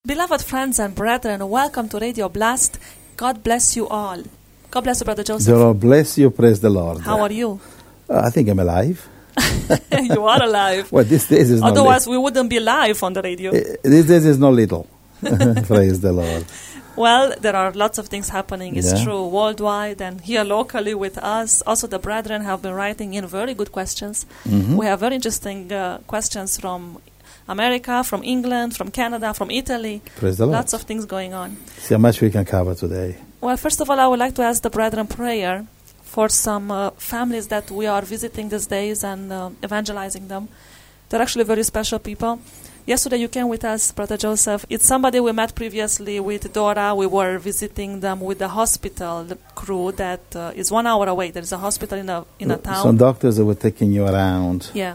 Beloved friends and brethren, welcome to Radio Blast. God bless you all. God bless you, Brother Joseph. The Lord bless you, praise the Lord. How are you? I think I'm alive. You are alive. Well, these days is Otherwise, we wouldn't be live on the radio. These days is not little. Praise the Lord. Well, there are lots of things happening, it's Yeah. true, worldwide and here locally with us. Also, the brethren have been writing in very good questions. Mhm. We have very interesting questions from America, from England, from Canada, from Italy. Praise the Lord. Lots of things going on. See how much we can cover today. Well, first of all, I would like to ask the brethren prayer for some families that we are visiting these days and evangelizing them. They're actually very special people. Yesterday you came with us, Brother Joseph. It's somebody we met previously with Dora. We were visiting them with the hospital crew that is 1 hour away. There is a hospital in a town. Some doctors that were taking you around. Yeah.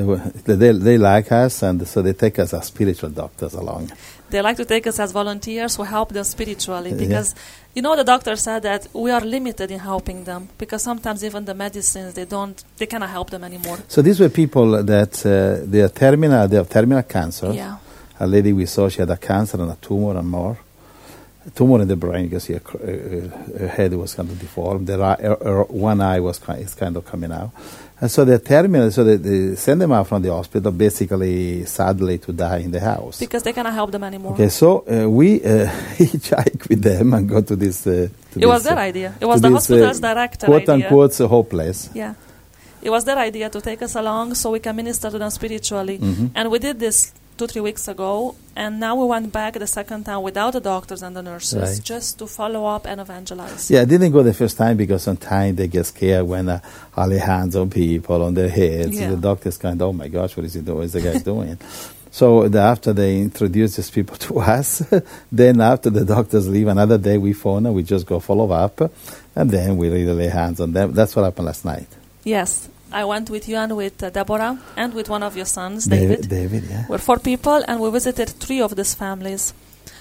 They like us, and so they take us as spiritual doctors along. They like to take us as volunteers who help them spiritually Yeah. because, you know, the doctor said that we are limited in helping them because sometimes even the medicines, they cannot help them anymore. So these were people that they have terminal cancer. Yeah. A lady we saw, she had a cancer and a tumor and more. A tumor in the brain, you can see her head was kind of deformed. Her one eye is kind of coming out. And so they're terminal, so they send them out from the hospital, basically, sadly, to die in the house. Because they cannot help them anymore. Okay, so we hitchhike with them and go to this. It was their idea. It was the hospital's director quote idea. unquote, hopeless. Yeah. It was their idea to take us along so we can minister to them spiritually. Mhm. And we did this 2-3 weeks ago. And now we went back the second time without the doctors and the nurses, Right. just to follow up and evangelize. Yeah, I didn't go the first time because sometimes they get scared when all the hands on people, on their heads. Yeah. The doctors kind of, oh my gosh, what is he doing? What is the guy doing? So after they introduce these people to us, then after the doctors leave, another day we phone and we just go follow up, and then we really lay hands on them. That's what happened last night. Yes. I went with you and with Deborah and with one of your sons, David. David, yeah. We're 4 people, and we visited 3 of these families.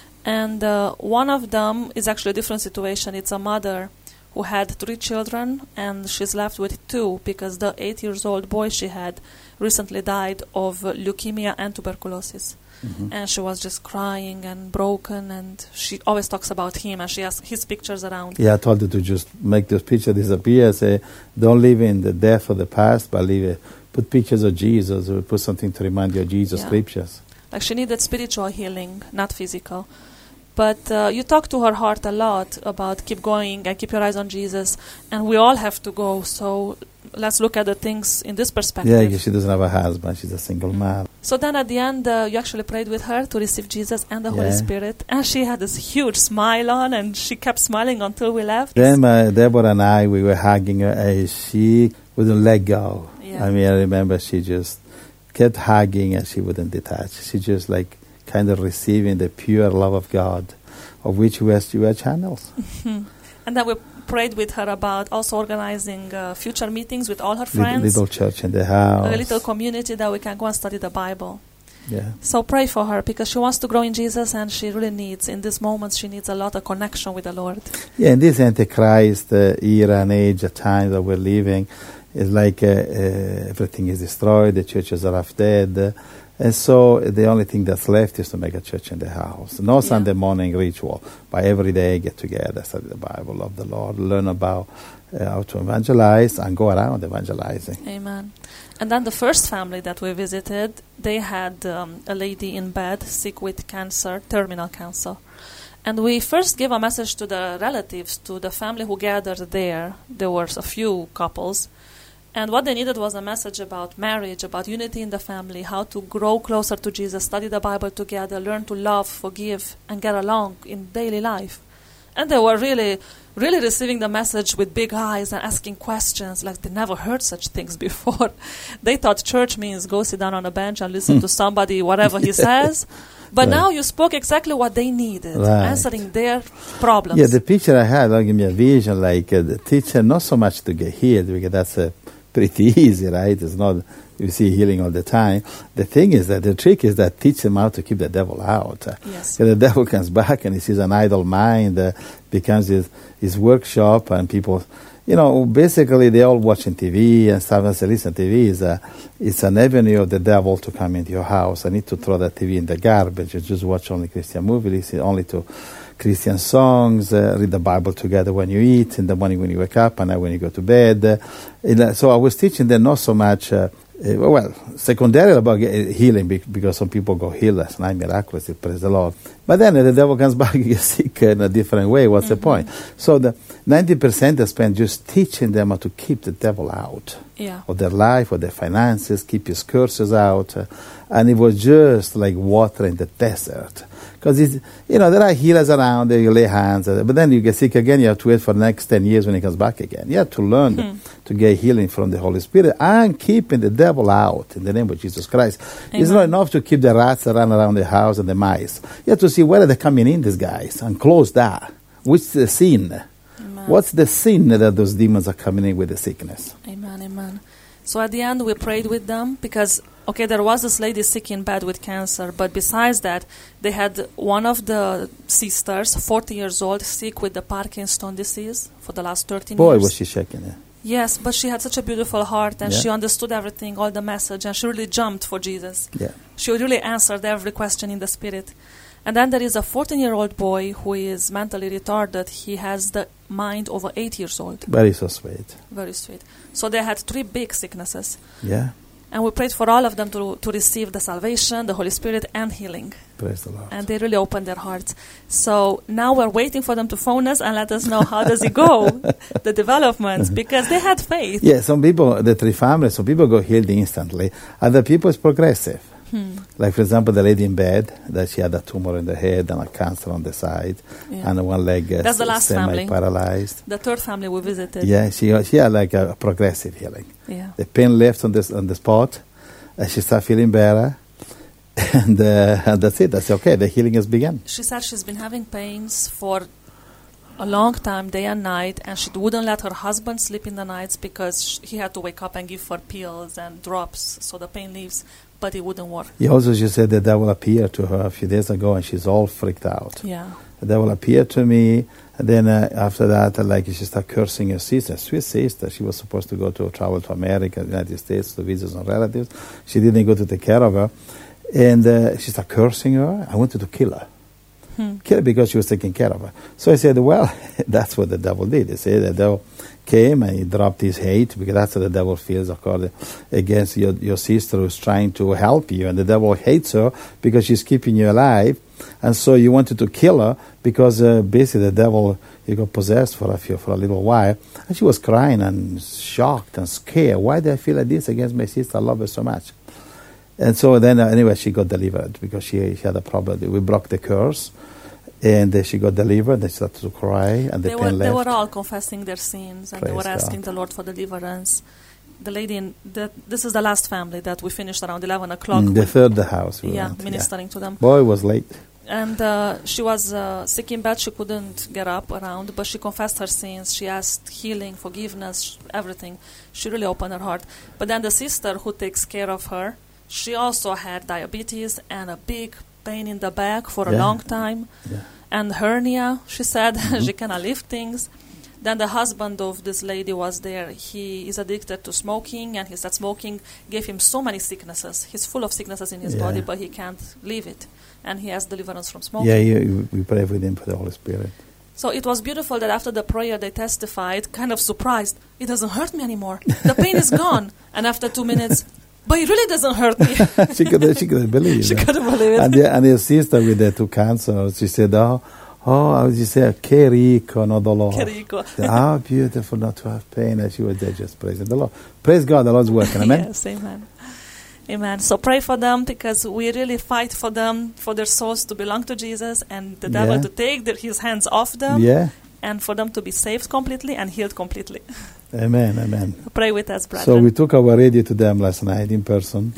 And one of them is actually a different situation. It's a mother who had 3 children, and she's left with 2 because the 8-year-old boy she had recently died of leukemia and tuberculosis. Mhm. And she was just crying and broken, and she always talks about him, and she has his pictures around. Yeah, I told her to just make those pictures disappear. Say, don't live in the death of the past, but put pictures of Jesus, or put something to remind you of Jesus' Yeah. scriptures. Like she needed spiritual healing, not physical. But you talk to her heart a lot about keep going and keep your eyes on Jesus. And we all have to go. So let's look at the things in this perspective. Yeah, because she doesn't have a husband. She's a single mom. So then at the end, you actually prayed with her to receive Jesus and the Holy Yeah. Spirit. And she had this huge smile on, and she kept smiling until we left. Then Deborah and I, we were hugging her, and she wouldn't let go. Yeah. I mean, I remember she just kept hugging, and she wouldn't detach. She just like kind of receiving the pure love of God, of which we are channels. And then we prayed with her about also organizing future meetings with all her friends. Little church in the house. A little community that we can go and study the Bible. Yeah. So pray for her because she wants to grow in Jesus, and she really needs, in these moments, she needs a lot of connection with the Lord. Yeah, in this Antichrist era and age, the time that we're living, it's like everything is destroyed, the churches are half dead, and so the only thing that's left is to make a church in the house. No Sunday morning ritual, but every day get together, study the Bible, love the Lord, learn about how to evangelize, and go around evangelizing. Amen. And then the first family that we visited, they had a lady in bed, sick with cancer, terminal cancer. And we first gave a message to the relatives, to the family who gathered there. There were a few couples. And what they needed was a message about marriage, about unity in the family, how to grow closer to Jesus, study the Bible together, learn to love, forgive, and get along in daily life. And they were really receiving the message with big eyes and asking questions like they never heard such things before. They thought church means go sit down on a bench and listen to somebody, whatever he says. But now you spoke exactly what they needed, answering their problems. Yeah, the picture I had, give me a vision, like the teacher, not so much to get healed, because that's pretty easy, right? It's not, you see healing all the time. The thing is that the trick is that teach them how to keep the devil out. Yes. The devil comes back and he sees an idle mind, becomes his workshop, and people, basically they're all watching TV and stuff. And say, listen, TV it's an avenue of the devil to come into your house. I need to throw that TV in the garbage. You just watch only Christian movies, listen only to Christian songs, read the Bible together when you eat, in the morning when you wake up, and then when you go to bed. So I was teaching them not so much, secondarily about healing, because some people go healed last night miraculously, praise the Lord. But then the devil comes back and gets sick in a different way. What's the point? So the 90% I spent just teaching them how to keep the devil out of their life, of their finances, keep his curses out. And it was just like water in the desert. Because, there are healers around there, you lay hands, but then you get sick again, you have to wait for the next 10 years when he comes back again. You have to learn to get healing from the Holy Spirit and keeping the devil out in the name of Jesus Christ. Amen. It's not enough to keep the rats around the house and the mice. You have to see where they're coming in, these guys, and close that. Which is the sin? Amen. What's the sin that those demons are coming in with the sickness? Amen, amen. So at the end we prayed with them because, there was this lady sick in bed with cancer, but besides that, they had one of the sisters, 40 years old, sick with the Parkinson disease for the last 13 years. Boy, was she shaking it. Yes, but she had such a beautiful heart, and she understood everything, all the message, and she really jumped for Jesus. Yeah. She really answered every question in the Spirit. And then there is a 14-year-old boy who is mentally retarded. He has the mind of an 8 years old. Very so sweet. Very sweet. So they had 3 big sicknesses. Yeah. And we prayed for all of them to receive the salvation, the Holy Spirit, and healing. Praise the Lord. And they really opened their hearts. So now we're waiting for them to phone us and let us know how does it go, the developments, because they had faith. Yeah, some people, the 3 families, some people go healed instantly. Other people, it's progressive. Like, for example, the lady in bed, that she had a tumor in the head and a cancer on the side, and one leg that's the last family. Semi-paralyzed. The 3rd family we visited. Yeah, she had like a progressive healing. Yeah. The pain left on the spot, and she started feeling better, and that's it. That's okay. The healing has begun. She said she's been having pains for a long time, day and night, and she wouldn't let her husband sleep in the nights because he had to wake up and give her pills and drops so the pain leaves. But it wouldn't work. Yeah, also she said the devil appeared to her a few days ago, and she's all freaked out. Yeah. The devil appeared to me, and then after that, she started cursing her sister, sweet sister. She was supposed to travel to America, United States, to visit some relatives. She didn't go to take care of her, and she started cursing her. I wanted to kill her. Kill her because she was taking care of her. So I said, well, that's what the devil did. He said the devil came and he dropped his hate, because that's how the devil feels against your sister who's trying to help you, and the devil hates her because she's keeping you alive, and so you wanted to kill her because basically the devil, he got possessed for a little while, and she was crying and shocked and scared. Why did I feel like this against my sister? I love her so much. And so then anyway she got delivered because she had a problem. We broke the curse. And she got delivered. They started to cry, and the pain left. They were all confessing their sins, and they were asking the Lord for deliverance. The lady this is the last family that we finished around 11 o'clock. The 3rd house. Ministering to them. Boy, it was late. And she was sick in bed. She couldn't get up around, but she confessed her sins. She asked healing, forgiveness, everything. She really opened her heart. But then the sister who takes care of her, she also had diabetes and a big pain in the back for a long time, and hernia, she said. She cannot lift things. Then the husband of this lady was there. He is addicted to smoking, and he said smoking gave him so many sicknesses. He's full of sicknesses in his body, but he can't leave it, and he has deliverance from smoking. Yeah, we pray with him for the Holy Spirit. So it was beautiful that after the prayer they testified, kind of surprised, it doesn't hurt me anymore. The pain is gone. And after 2 minutes, but it really doesn't hurt me. She couldn't believe it. She couldn't believe it. And your sister with the 2 cancers, she said, how would you say, che rico, no dolore. Che rico. How beautiful not to have pain. And she was there just praising the Lord. Praise God, the Lord's working. Amen? Yes, amen. Amen. So pray for them, because we really fight for them, for their souls to belong to Jesus, and the devil to take his hands off them, and for them to be saved completely and healed completely. Amen, amen. Pray with us, brother. So we took our radio to them last night in person.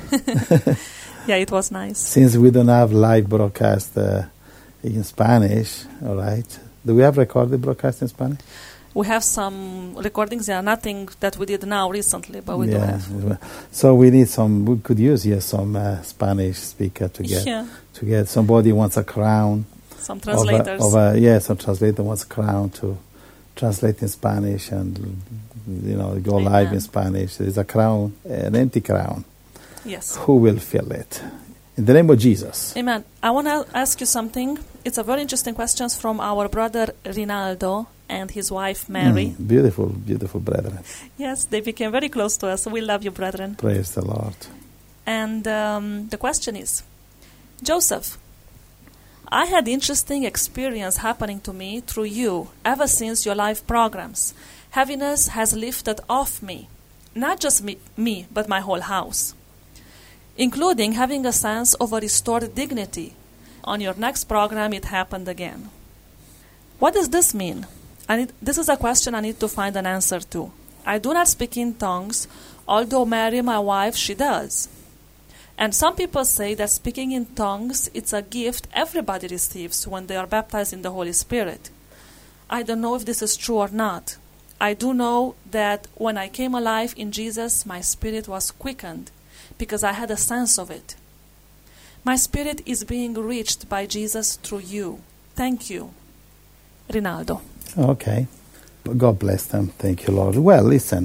Yeah, it was nice. Since we don't have live broadcast in Spanish, all right. Do we have recorded broadcast in Spanish? We have some recordings. Nothing that we did now recently, but we do have. So we need we could use here some Spanish speaker to get somebody wants a crown. Some translators. Some translator wants a crown to translate in Spanish and, go Amen. live in Spanish. There's a crown, an empty crown. Yes. Who will fill it? In the name of Jesus. Amen. I want to ask you something. It's a very interesting question from our brother Rinaldo and his wife Mary. Beautiful, beautiful brethren. Yes, they became very close to us. We love you, brethren. Praise the Lord. And the question is, Joseph, I had interesting experience happening to me through you ever since your live programs. Heaviness has lifted off me, not just me, but my whole house, including having a sense of a restored dignity. On your next program, it happened again. What does this mean? This is a question I need to find an answer to. I do not speak in tongues, although Mary, my wife, she does. And some people say that speaking in tongues, it's a gift everybody receives when they are baptized in the Holy Spirit. I don't know if this is true or not. I do know that when I came alive in Jesus, my spirit was quickened because I had a sense of it. My spirit is being reached by Jesus through you. Thank you. Rinaldo. Okay. God bless them. Thank you, Lord. Well, listen.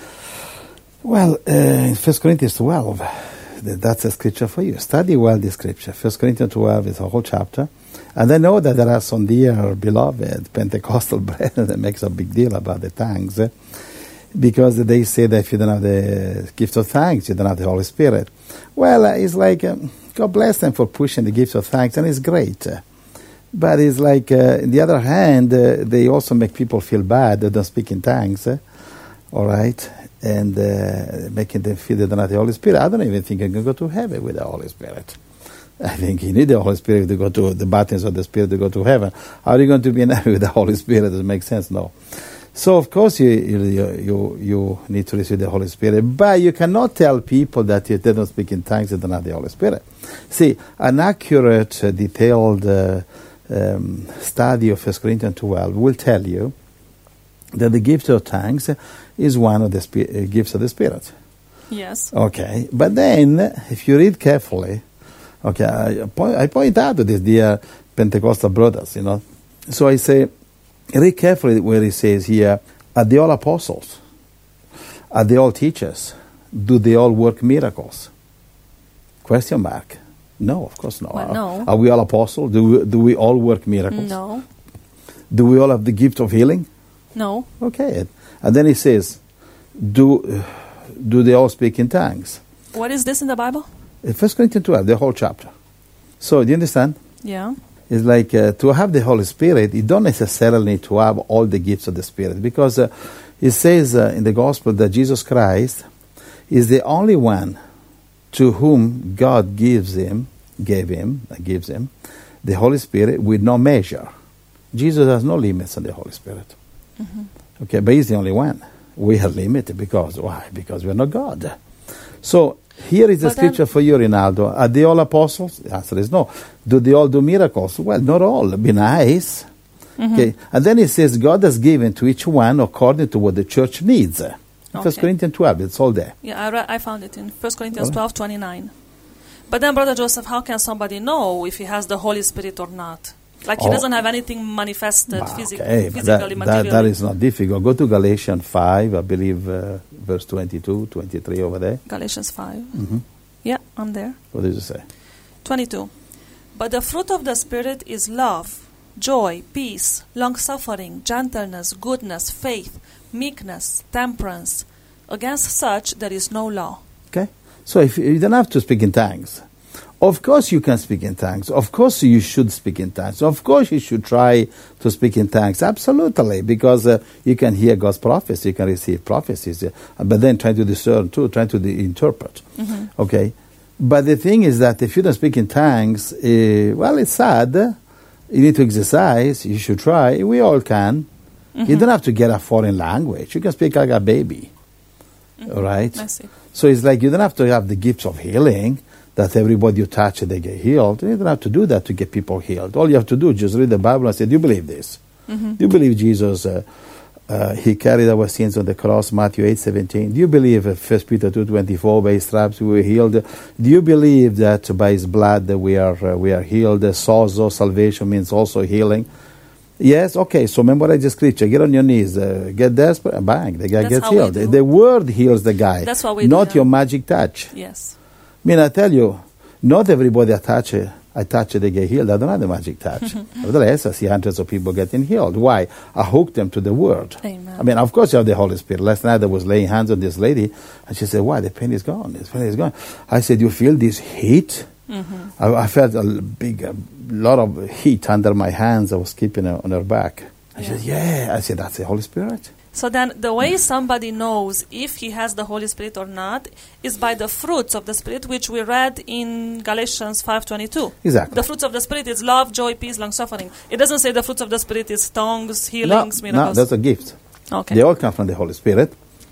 Well, in 1 Corinthians 12, that's a scripture for you. Study well this scripture. 1 Corinthians 12 is a whole chapter. And I know that there are some dear, beloved Pentecostal brethren that makes a big deal about the tongues, because they say that if you don't have the gift of thanks, you don't have the Holy Spirit. Well, it's like, God bless them for pushing the gift of thanks, and it's great. But it's like, on the other hand, they also make people feel bad that don't speak in tongues, all right? And making them feel they don't have the Holy Spirit. I don't even think you can go to heaven with the Holy Spirit. I think you need the Holy Spirit to go to the buttons of the Spirit to go to heaven. How are you going to be in heaven with the Holy Spirit? Does it make sense? No. So, of course, you need to receive the Holy Spirit. But you cannot tell people that if they don't speak in tongues, they don't have the Holy Spirit. See, an accurate, detailed study of 1 Corinthians 12 will tell you that the gift of tongues is one of the gifts of the Spirit. Yes. Okay. But then, if you read carefully, okay, I point out to these dear Pentecostal brothers, So I say, read carefully where he says here, are they all apostles? Are they all teachers? Do they all work miracles? Question mark. No, of course not. Well, no. Are we all apostles? Do we all work miracles? No. Do we all have the gift of healing? No. Okay. And then he says, do they all speak in tongues? What is this in the Bible? 1 Corinthians 12, the whole chapter. So, do you understand? Yeah. It's like to have the Holy Spirit, you don't necessarily need to have all the gifts of the Spirit, because it says in the Gospel that Jesus Christ is the only one to whom God gives him the Holy Spirit with no measure. Jesus has no limits on the Holy Spirit. Mm-hmm. Okay, but he's the only one. We are limited because why? Because we're not God. So here is the scripture for you, Rinaldo. Are they all apostles? The answer is no. Do they all do miracles? Well, not all. Be nice. Mm-hmm. Okay. And then it says God has given to each one according to what the church needs. 1 Corinthians 12, it's all there. Yeah, I found it in 1 Corinthians 12:29. But then, Brother Joseph, how can somebody know if he has the Holy Spirit or not? Like he doesn't have anything manifested physically, materially. That is not difficult. Go to Galatians 5, I believe, verse 22, 23 over there. Galatians 5. Mm-hmm. Yeah, I'm there. What does it say? 22. But the fruit of the Spirit is love, joy, peace, long-suffering, gentleness, goodness, faith, meekness, temperance. Against such there is no law. Okay? So if you don't have to speak in tongues. Of course you can speak in tongues. Of course you should speak in tongues. Of course you should try to speak in tongues. Absolutely. Because you can hear God's prophecy, you can receive prophecies. But then try to discern too, try to interpret. Mm-hmm. Okay? But the thing is that if you don't speak in tongues, well, it's sad. You need to exercise. You should try. We all can. Mm-hmm. You don't have to get a foreign language. You can speak like a baby. Mm-hmm. All right? I see. So it's like you don't have to have the gifts of healing, that everybody you touch, they get healed. You don't have to do that to get people healed. All you have to do is just read the Bible and say, do you believe this? Mm-hmm. Do you believe Jesus, he carried our sins on the cross, Matthew 8:17? Do you believe 1 Peter 2:24, by his stripes we were healed? Do you believe that by his blood we are healed? Sozo, salvation, means also healing. Yes, okay, so memorize the scripture, get on your knees, get desperate, bang, the guy That's gets how we healed. do. The word heals the guy, That's what we do, not yeah. your magic touch. Yes. I mean, I tell you, not everybody I touch, they get healed. I don't have the magic touch. Nevertheless, I see hundreds of people getting healed. Why? I hook them to the word. Amen. I mean, of course you have the Holy Spirit. Last night I was laying hands on this lady, and she said, why? The pain is gone. The pain is gone. I said, you feel this heat? I felt a lot of heat under my hands. I was keeping her on her back. I said, yeah. I said, that's the Holy Spirit. So then the way somebody knows if he has the Holy Spirit or not is by the fruits of the Spirit, which we read in Galatians 5:22. Exactly. The fruits of the Spirit is love, joy, peace, long-suffering. It doesn't say the fruits of the Spirit is tongues, healings, No, miracles. that's a gift. Okay. They all come from the Holy Spirit.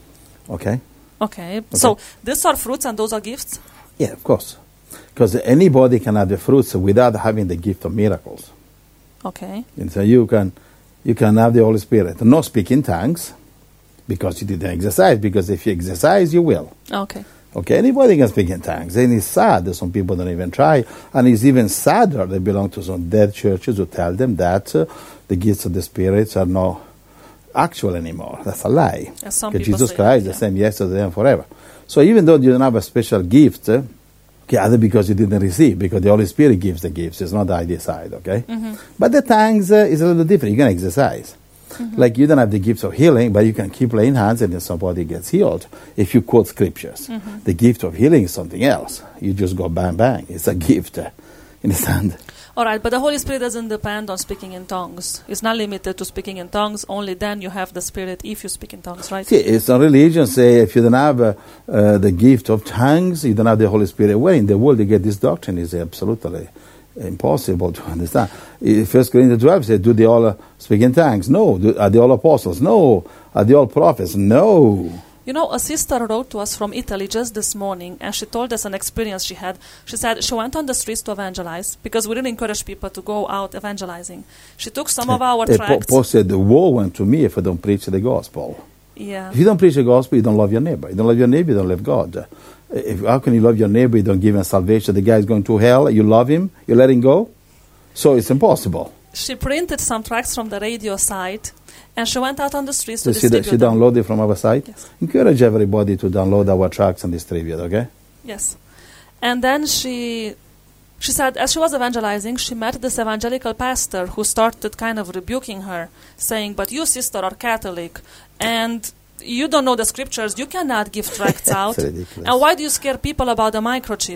Okay? Okay. So these are fruits and those are gifts? Yeah, of course. Because anybody can have the fruits without having the gift of miracles. Okay. And so you can have the Holy Spirit. No speak in tongues, because you didn't exercise. Because if you exercise, you will. Okay. Okay, anybody can speak in tongues. And it's sad that some people don't even try. And it's even sadder they belong to some dead churches who tell them that the gifts of the spirits are not actual anymore. That's a lie. As some Because people Jesus say Christ that, is the same yesterday and forever. So even though you don't have a special gift, okay, either because you didn't receive, because the Holy Spirit gives the gifts, it's not I decide, okay? But the tongues is a little different. You can exercise. Like you don't have the gifts of healing, but you can keep laying hands and then somebody gets healed. If you quote scriptures, the gift of healing is something else. You just go bang, bang. It's a gift. Understand? All right, but the Holy Spirit doesn't depend on speaking in tongues. It's not limited to speaking in tongues. Only then you have the Spirit if you speak in tongues, right? See, it's a religion say if you don't have the gift of tongues, you don't have the Holy Spirit. Where in the world you get this doctrine is absolutely impossible to understand. 1 Corinthians 12 says, do they all speak in tongues? No. Are they all apostles? No. Are they all prophets? No. You know, a sister wrote to us from Italy just this morning, and she told us an experience she had. She said she went on the streets to evangelize, because we didn't encourage people to go out evangelizing. She took some of our tracts. Paul said, the woe went to me if I don't preach the gospel. Yeah. If you don't preach the gospel, you don't love your neighbor. You don't love your neighbor, you don't love God. How can you love your neighbor, you don't give him salvation? The guy is going to hell, you love him, you let him go? So it's impossible. She printed some tracts from the radio site, and she went out on the streets to distribute She them. downloaded from our site? Yes. Encourage everybody to download our tracts and distribute, okay? Yes. And then she said, as she was evangelizing, she met this evangelical pastor who started kind of rebuking her, saying, but you, sister, are Catholic, and you don't know the scriptures, you cannot give tracts out. Ridiculous. And why do you scare people about the microchip?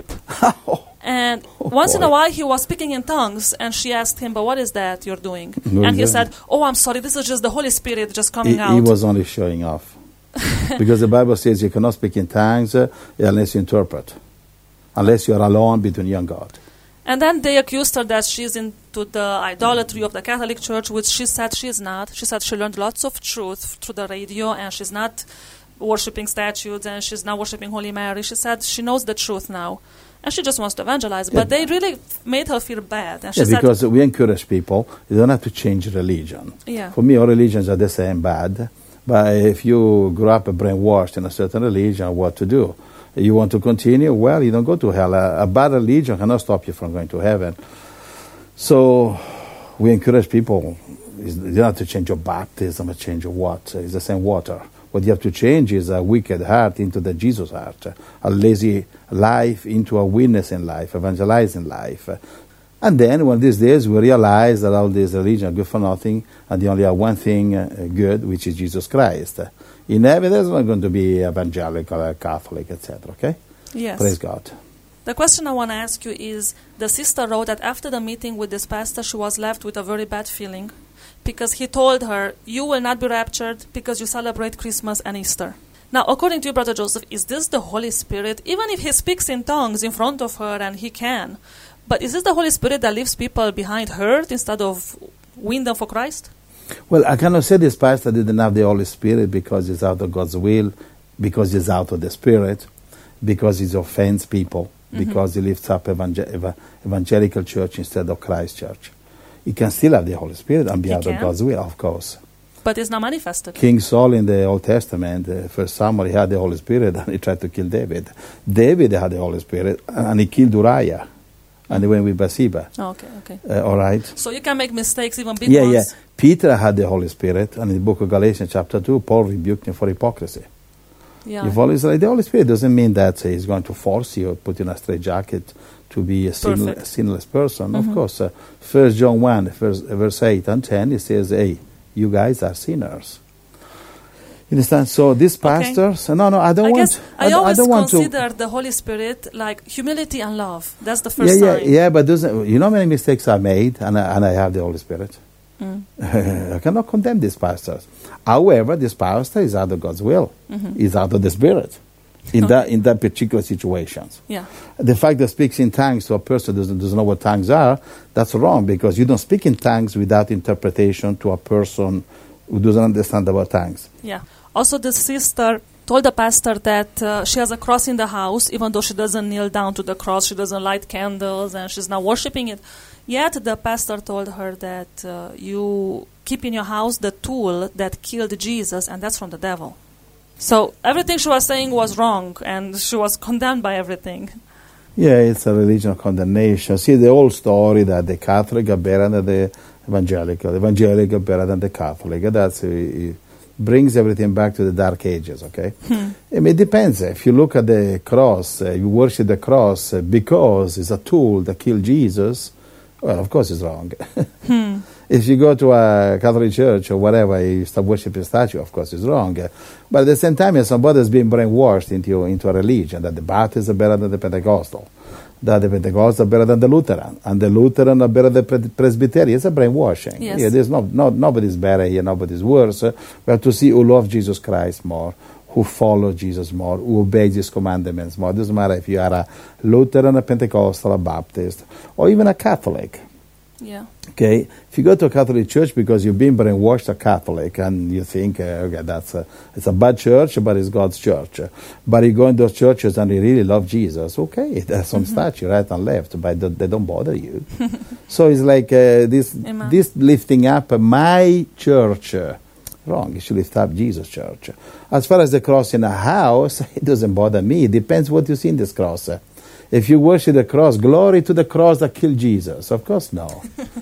And once in a while he was speaking in tongues, and she asked him, but what is that you're doing? And he said, oh, I'm sorry, this is just the Holy Spirit just coming out. He was only showing off. Because the Bible says you cannot speak in tongues unless you interpret. Unless you're alone between you and God. And then they accused her that she's into the idolatry of the Catholic Church, which she said she's not. She said she learned lots of truth through the radio, and she's not worshipping statues, and she's not worshipping Holy Mary. She said she knows the truth now, and she just wants to evangelize. But they really made her feel bad. And she said, because we encourage people, you don't have to change religion. Yeah. For me, all religions are the same bad. But if you grew up brainwashed in a certain religion, what to do? You want to continue? Well, you don't go to hell. A bad religion cannot stop you from going to heaven. So we encourage people, you don't have to change your baptism or change your what. It's the same water. What you have to change is a wicked heart into the Jesus heart, a lazy life into a witnessing life, evangelizing life. And then one of these days we realize that all these religions are good for nothing, and they only have one thing good, which is Jesus Christ. In heaven, there's not going to be evangelical, Catholic, etc. Okay? yes. Praise God. The question I want to ask you is, the sister wrote that after the meeting with this pastor, she was left with a very bad feeling because he told her, you will not be raptured because you celebrate Christmas and Easter. Now, according to you, Brother Joseph, is this the Holy Spirit? Even if he speaks in tongues in front of her, and he can, but is this the Holy Spirit that leaves people behind hurt instead of win them for Christ? Well, I cannot say this pastor didn't have the Holy Spirit because he's out of God's will, because he's out of the Spirit, because he offends people, because he lifts up evangelical church instead of Christ church. He can still have the Holy Spirit and be out of God's will, of course. But it's not manifested. King Saul in the Old Testament, 1 Samuel, he had the Holy Spirit and he tried to kill David. David had the Holy Spirit and he killed Uriah. and they went with Bathsheba. Okay. All right? So you can make mistakes, even big Yeah. ones. Peter had the Holy Spirit, and in the book of Galatians chapter 2, Paul rebuked him for hypocrisy. Yeah. You follow? It's like the Holy Spirit doesn't mean that he's going to force you or put you in a straitjacket to be a sinless person. Of course, 1 John 1, verse 8 and 10, it says, hey, you guys are sinners. You understand? So these pastors, no, I don't want. I always don't want consider the Holy Spirit like humility and love. That's the first sign. Yeah, but you know how many mistakes I made, and I have the Holy Spirit. I cannot condemn these pastors. However, this pastor is out of God's will. Is out of the Spirit in that particular situations. Yeah. The fact that speaks in tongues to a person doesn't know what tongues are, that's wrong, because you don't speak in tongues without interpretation to a person who doesn't understand about tongues. Yeah. Also, the sister told the pastor that she has a cross in the house, even though she doesn't kneel down to the cross, she doesn't light candles, and she's not worshiping it. Yet the pastor told her that you keep in your house the tool that killed Jesus, and that's from the devil. So everything she was saying was wrong, and she was condemned by everything. Yeah, it's a religion of condemnation. See, the old story that the Catholic are better than the evangelical are better than the Catholic. That's it brings everything back to the Dark Ages, okay? I mean, it depends. If you look at the cross, you worship the cross because it's a tool that killed Jesus, well, of course it's wrong. If you go to a Catholic church or whatever, you start worshiping a statue, of course it's wrong. But at the same time, somebody has been brainwashed into a religion, that the Baptists are better than the Pentecostal, that the Pentecostals are better than the Lutheran, and the Lutheran are better than the Presbyterian. It's a brainwashing. Yes. Yeah, there's nobody's better here, nobody's worse. We have to see who loves Jesus Christ more, who follows Jesus more, who obeys His commandments more. It doesn't matter if you are a Lutheran, a Pentecostal, a Baptist, or even a Catholic. Yeah. Okay, if you go to a Catholic church because you've been brainwashed a Catholic and you think, okay, it's a bad church, but it's God's church. But you go in those churches and you really love Jesus, okay, there's some statue right and left, but they don't bother you. So it's like this lifting up my church. Wrong, you should lift up Jesus' church. As far as the cross in a house, it doesn't bother me. It depends what you see in this cross. If you worship the cross, glory to the cross that killed Jesus. Of course, no.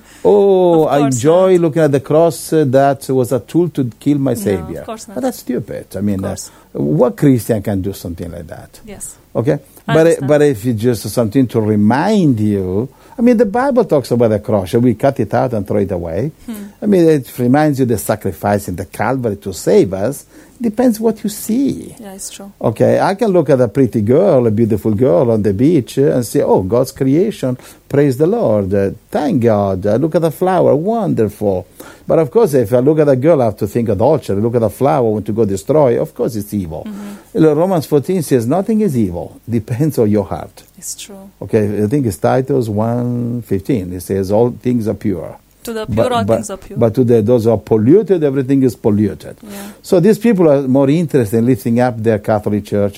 Oh, I enjoy looking at the cross that was a tool to kill my Savior. No, of course not. But that's stupid. I mean, what Christian can do something like that? Yes. Okay? But if it's just something to remind you, I mean, the Bible talks about the cross. Shall we cut it out and throw it away? I mean, it reminds you the sacrifice in the Calvary to save us. Depends what you see. Yeah, it's true. Okay, I can look at a pretty girl, a beautiful girl on the beach and say, oh, God's creation, praise the Lord, thank God. Look at the flower, wonderful. But of course, if I look at a girl, I have to think adultery. Look at a flower, I want to go destroy. Of course, it's evil. Romans 14 says, nothing is evil. Depends on your heart. It's true. Okay, I think it's Titus 1:15. It says, all things are pure. To the pure, all things are pure. But to those who are polluted, everything is polluted. Yeah. So these people are more interested in lifting up their Catholic church or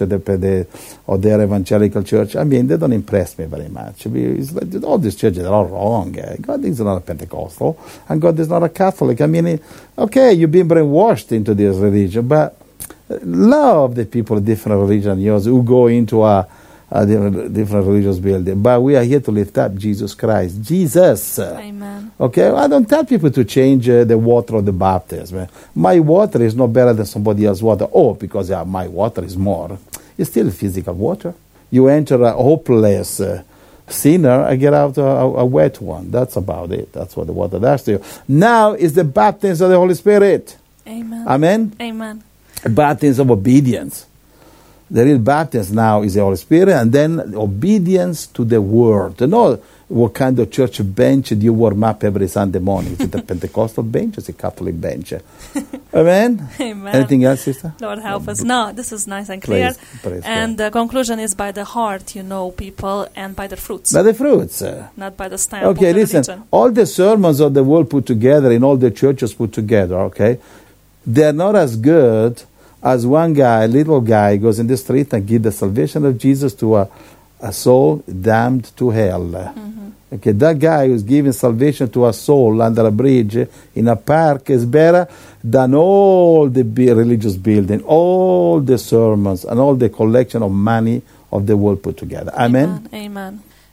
their evangelical church. I mean, they don't impress me very much. It's like, all these churches are all wrong. God is not a Pentecostal, and God is not a Catholic. I mean, okay, you've been brainwashed into this religion, but love the people of different religions than yours who go into a different religious building. But we are here to lift up Jesus Christ. Jesus. Amen. Okay, I don't tell people to change the water of the baptism. My water is not better than somebody else's water. Oh, because my water is more. It's still physical water. You enter a hopeless sinner and get out a wet one. That's about it. That's what the water does to you. Now is the baptism of the Holy Spirit. Amen. Amen? Amen. Baptism of obedience. The real baptism now is the Holy Spirit, and then obedience to the Word. You know what kind of church bench do you warm up every Sunday morning? Is it a Pentecostal bench or is it a Catholic bench? Amen? Amen. Anything else, sister? Lord help us. No, this is nice and clear. Praise and God. the conclusion is by the heart, you know people, and by the fruits. By the fruits. Not by the stamp Okay, of the listen. religion. All the sermons of the world put together, in all the churches put together, okay, they're not as good as one guy, little guy, goes in the street and gives the salvation of Jesus to a soul damned to hell. Okay, that guy who's giving salvation to a soul under a bridge in a park is better than all the religious building, all the sermons, and all the collection of money of the world put together. Amen? Amen.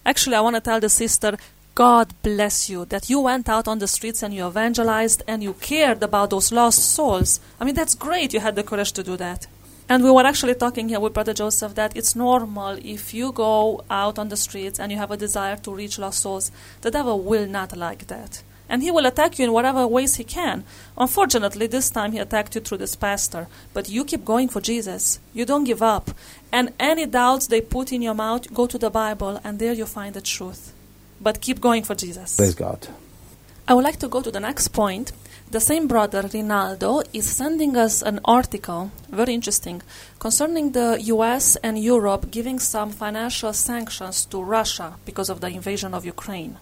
Actually, I want to tell the sister, God bless you, that you went out on the streets and you evangelized and you cared about those lost souls. I mean, that's great you had the courage to do that. And we were actually talking here with Brother Joseph that it's normal if you go out on the streets and you have a desire to reach lost souls, the devil will not like that. And he will attack you in whatever ways he can. Unfortunately, this time he attacked you through this pastor. But you keep going for Jesus. You don't give up. And any doubts they put in your mouth, go to the Bible and there you find the truth. But keep going for Jesus. Praise God. I would like to go to the next point. The same brother, Rinaldo, is sending us an article, very interesting, concerning the US and Europe giving some financial sanctions to Russia because of the invasion of Ukraine.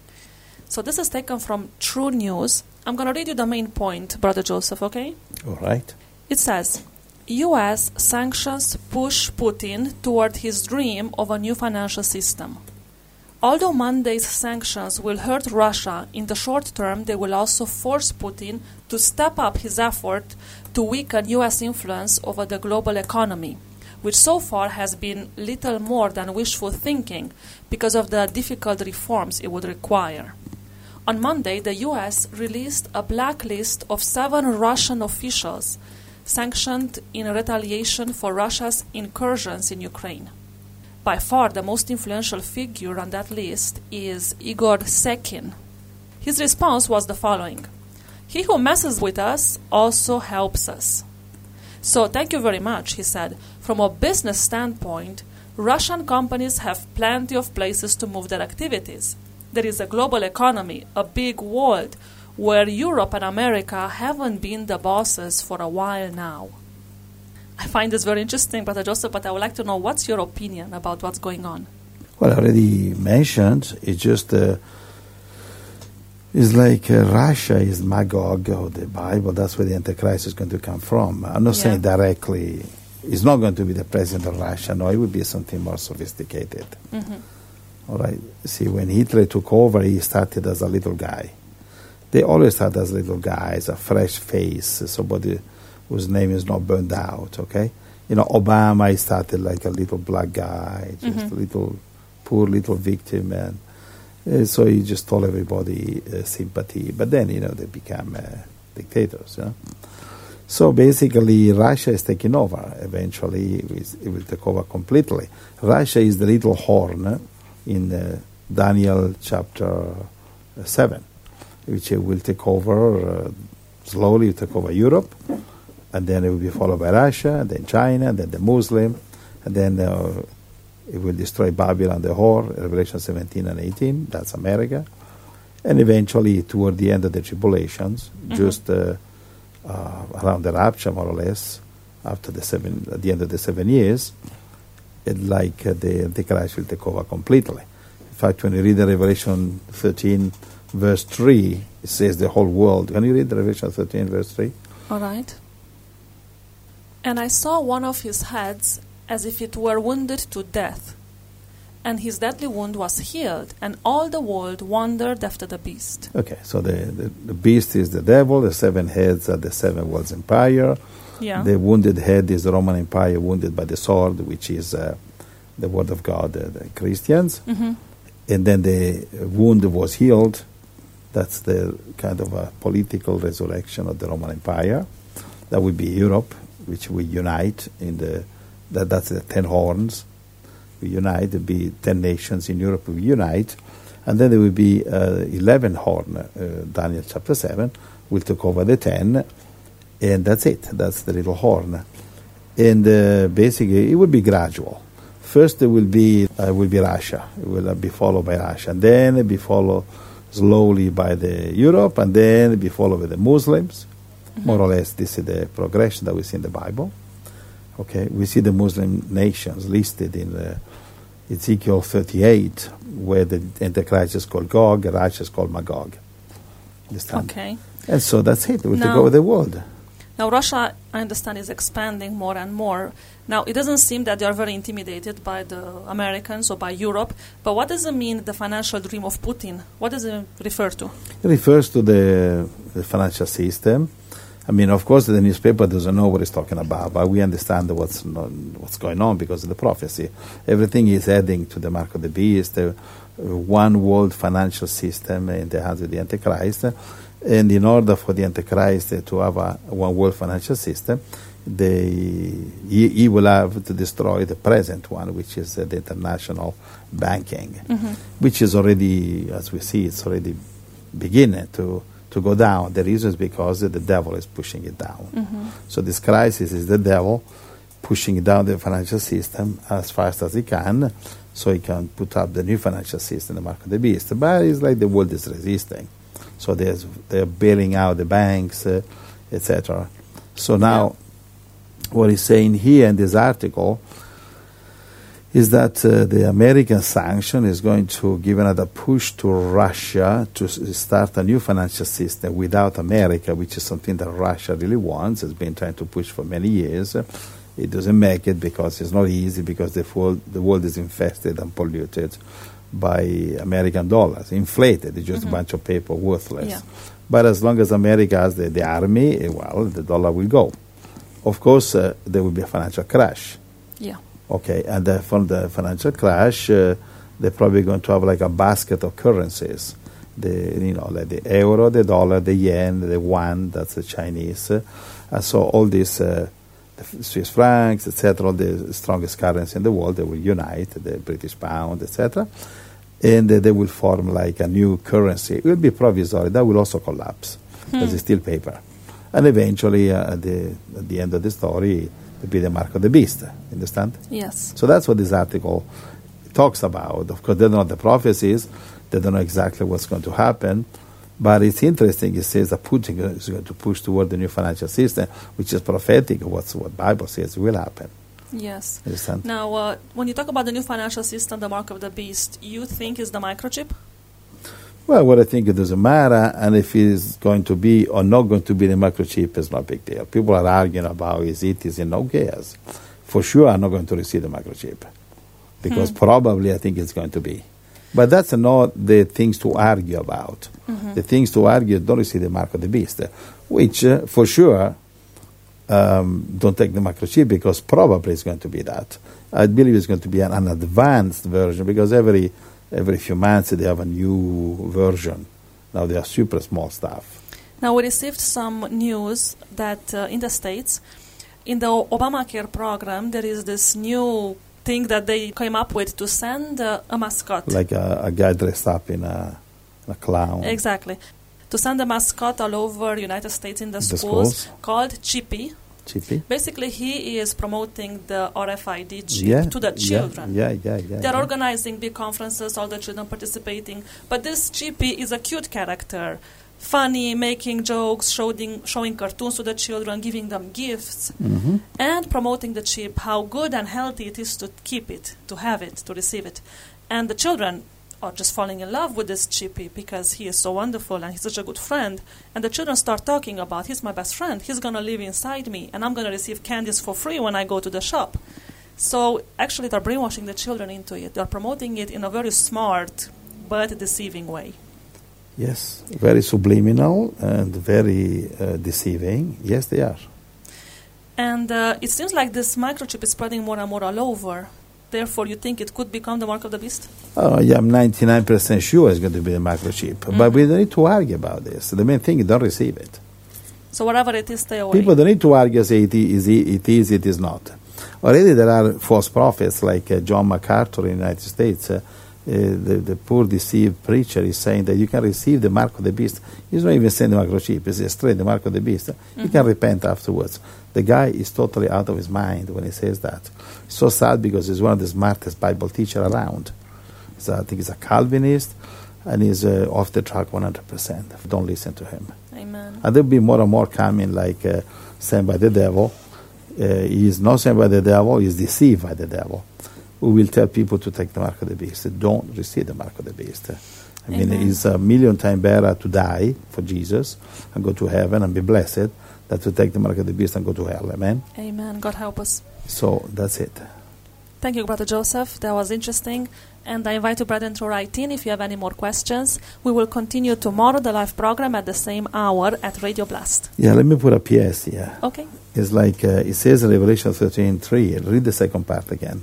So this is taken from True News. I'm going to read you the main point, Brother Joseph, okay? All right. It says, US sanctions push Putin toward his dream of a new financial system. Although Monday's sanctions will hurt Russia, in the short term they will also force Putin to step up his effort to weaken US influence over the global economy, which so far has been little more than wishful thinking because of the difficult reforms it would require. On Monday, the US released a blacklist of 7 Russian officials sanctioned in retaliation for Russia's incursions in Ukraine. By far, the most influential figure on that list is Igor Sekin. His response was the following: "He who messes with us also helps us." So, thank you very much, he said. From a business standpoint, Russian companies have plenty of places to move their activities. There is a global economy, a big world, where Europe and America haven't been the bosses for a while now. I find this very interesting, Brother Joseph, but I would like to know what's your opinion about what's going on. Well, I already mentioned, it's just, it's like Russia is Magog of the Bible. That's where the Antichrist is going to come from. I'm not saying directly, he's not going to be the president of Russia. No, it would be something more sophisticated. Mm-hmm. All right. See, when Hitler took over, he started as a little guy. They always start as little guys, a fresh face, somebody whose name is not burned out, okay? You know, Obama, he started like a little black guy, just a little, poor little victim, and so he just told everybody sympathy. But then, you know, they become dictators, you know? So basically, Russia is taking over. Eventually, it will take over completely. Russia is the little horn in Daniel chapter 7, which will take over, slowly take over Europe, and then it will be followed by Russia, and then China, and then the Muslim, and then it will destroy Babylon the whore, Revelation 17 and 18, that's America, and eventually toward the end of the tribulations, just around the rapture more or less, after at the end of the 7 years, the Antichrist will take over completely. In fact, when you read the Revelation 13, verse 3, it says the whole world. Can you read the Revelation 13, verse 3? All right. "And I saw one of his heads as if it were wounded to death, and his deadly wound was healed, and all the world wondered after the beast." Okay, so the beast is the devil, the 7 heads are the 7 worlds empire. Yeah. The wounded head is the Roman Empire, wounded by the sword, which is the word of God, the Christians. Mm-hmm. And then the wound was healed. That's the kind of a political resurrection of the Roman Empire. That would be Europe, which we unite that's the 10 horns. We unite, there will be 10 nations in Europe, we unite. And then there will be 11 horn, Daniel chapter 7, will take over the 10. And that's it. That's the little horn. And basically, it will be gradual. First, there will be Russia. It will be followed by Russia. And then it will be followed slowly by the Europe. And then it will be followed by the Muslims. Mm-hmm. More or less, this is the progression that we see in the Bible. Okay, we see the Muslim nations listed in Ezekiel 38, where the Antichrist is called Gog, Russia is called Magog. Understand? Okay. And so that's it. We'll take over the world. Now, Russia, I understand, is expanding more and more. Now, it doesn't seem that they are very intimidated by the Americans or by Europe, but what does it mean, the financial dream of Putin? What does it refer to? It refers to the financial system. I mean, of course, the newspaper doesn't know what it's talking about, but we understand what's going on because of the prophecy. Everything is heading to the mark of the beast, one world financial system in the hands of the Antichrist. And in order for the Antichrist to have a one world financial system, he will have to destroy the present one, which is the international banking, which is already, as we see, it's already beginning to go down. The reason is because the devil is pushing it down. So this crisis is the devil pushing down the financial system as fast as he can, so he can put up the new financial system, the mark of the beast. But it's like the world is resisting. So they're bailing out the banks, etc. So now, what he's saying here in this article is that the American sanction is going to give another push to Russia to start a new financial system without America, which is something that Russia really wants, has been trying to push for many years. It doesn't make it because it's not easy, because the world is infested and polluted by American dollars, inflated. It's just a bunch of paper, worthless. Yeah. But as long as America has the army, well, the dollar will go. Of course, there will be a financial crash. Yeah. Okay, and from the financial crash, they're probably going to have like a basket of currencies. Like the euro, the dollar, the yen, the yuan, that's the Chinese. So all these, the Swiss francs, etc., all the strongest currency in the world, they will unite, the British pound, etc., and they will form like a new currency. It will be provisory. That will also collapse because it's still paper. And eventually, at the end of the story, to be the mark of the beast. Understand? Yes. So that's what this article talks about. Of course, they don't know the prophecies. They don't know exactly what's going to happen. But it's interesting. It says that Putin is going to push toward the new financial system, which is prophetic of what Bible says will happen. Yes. Understand? Now, when you talk about the new financial system, the mark of the beast, you think is the microchip? Well, what I think, it doesn't matter, and if it's going to be or not going to be the microchip is not a big deal. People are arguing about is it, no cares. For sure, I'm not going to receive the microchip, because probably I think it's going to be. But that's not the things to argue about. The things to argue is don't receive the mark of the beast, which for sure don't take the microchip, because probably it's going to be that. I believe it's going to be an advanced version, because every few months they have a new version. Now they are super small stuff. Now we received some news that in the States, in the Obamacare program, there is this new thing that they came up with to send a mascot. Like a guy dressed up in a clown. Exactly. To send a mascot all over United States in the schools called Chippy. Chippy. Basically, he is promoting the RFID chip to the children. They're organizing big conferences, all the children participating. But this Chippy is a cute character, funny, making jokes, showing cartoons to the children, giving them gifts, and promoting the chip, how good and healthy it is to keep it, to have it, to receive it. And the children are just falling in love with this Chippy because he is so wonderful and he's such a good friend. And the children start talking about, he's my best friend, he's going to live inside me, and I'm going to receive candies for free when I go to the shop. So actually they're brainwashing the children into it. They're promoting it in a very smart but deceiving way. Yes, very subliminal and very deceiving. Yes, they are. And it seems like this microchip is spreading more and more all over. Therefore, you think it could become the mark of the beast? Oh, yeah, I'm 99% sure it's going to be the microchip. But we don't need to argue about this. The main thing is don't receive it. So whatever it is, stay away. People don't need to argue, say it is not. Already there are false prophets like John MacArthur in the United States. The poor deceived preacher is saying that you can receive the mark of the beast. He's not even saying the microchip. He says straight the mark of the beast. You can repent afterwards. The guy is totally out of his mind when he says that. It's so sad because he's one of the smartest Bible teachers around. I think he's a Calvinist, and he's off the track 100%. Don't listen to him. Amen. And there'll be more and more coming like sent by the devil. He is not sent by the devil, he is deceived by the devil. We will tell people to take the mark of the beast. Don't receive the mark of the beast. I mean, it's a million times better to die for Jesus and go to heaven and be blessed than to take the mark of the beast and go to hell. Amen? Amen. God help us. So that's it. Thank you, Brother Joseph. That was interesting. And I invite you, brethren, to write in if you have any more questions. We will continue tomorrow the live program at the same hour at Radio Blast. Yeah, let me put a PS here. Okay. It's like, it says in Revelation 13:3. Read the second part again.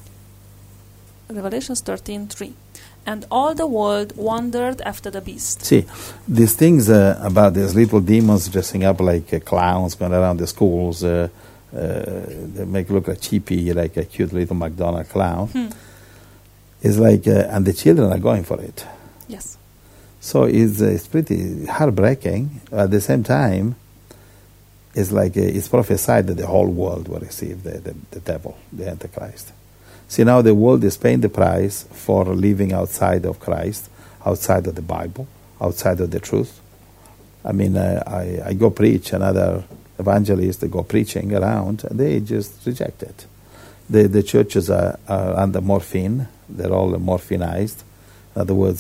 Revelation 13:3. And all the world wondered after the beast. See, these things about these little demons dressing up like clowns going around the schools, they make look like cheapy, like a cute little McDonald clown. It's like, and the children are going for it. Yes. So it's pretty heartbreaking. At the same time, it's like it's prophesied that the whole world will receive the devil, the Antichrist. See, now the world is paying the price for living outside of Christ, outside of the Bible, outside of the truth. I mean, I go preach, another evangelist, they go preaching around, and they just reject it. The churches are under morphine. They're all morphinized. In other words,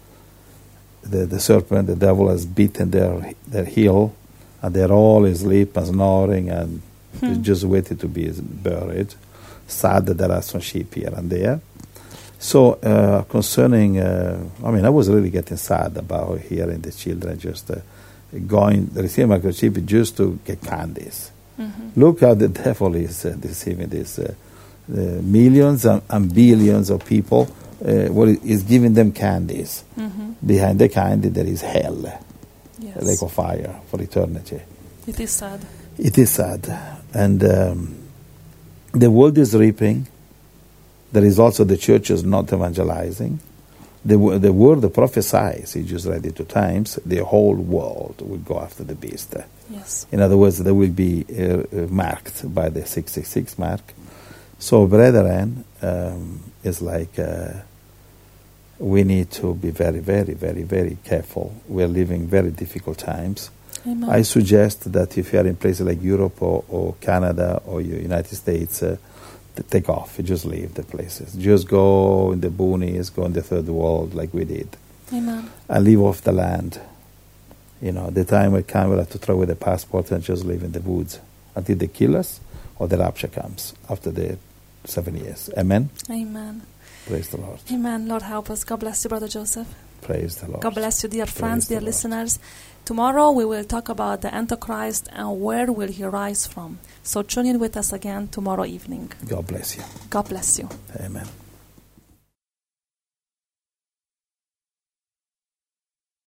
the serpent, the devil, has beaten their heel, and they're all asleep and snoring, and they're just waiting to be buried. Sad that there are some sheep here and there. So concerning, I was really getting sad about hearing the children just receiving microchip just to get candies. Look how the devil is deceiving these millions and billions of people. Is giving them candies. Behind the candy there is hell, Yes. a lake of fire for eternity. It is sad. It is sad. And the world is reaping. There is also the churches not evangelizing. The word prophesies, you just read it 2 times, the whole world will go after the beast. Yes. In other words, they will be marked by the 666 mark. So, brethren, it's like we need to be very, very, very, very careful. We are living very difficult times. Amen. I suggest that if you are in places like Europe or Canada or United States, take off. You just leave the places. Just go in the boonies, go in the third world like we did. Amen. And live off the land. The time will come we'll have to throw away the passport and just live in the woods until they kill us or the rapture comes after the 7 years. Amen? Amen. Praise the Lord. Amen. Lord help us. God bless you, Brother Joseph. Praise the Lord. God bless you, dear friends, Praise dear the Lord. listeners. Tomorrow we will talk about the Antichrist and where will he rise from. So tune in with us again tomorrow evening. God bless you. God bless you. Amen.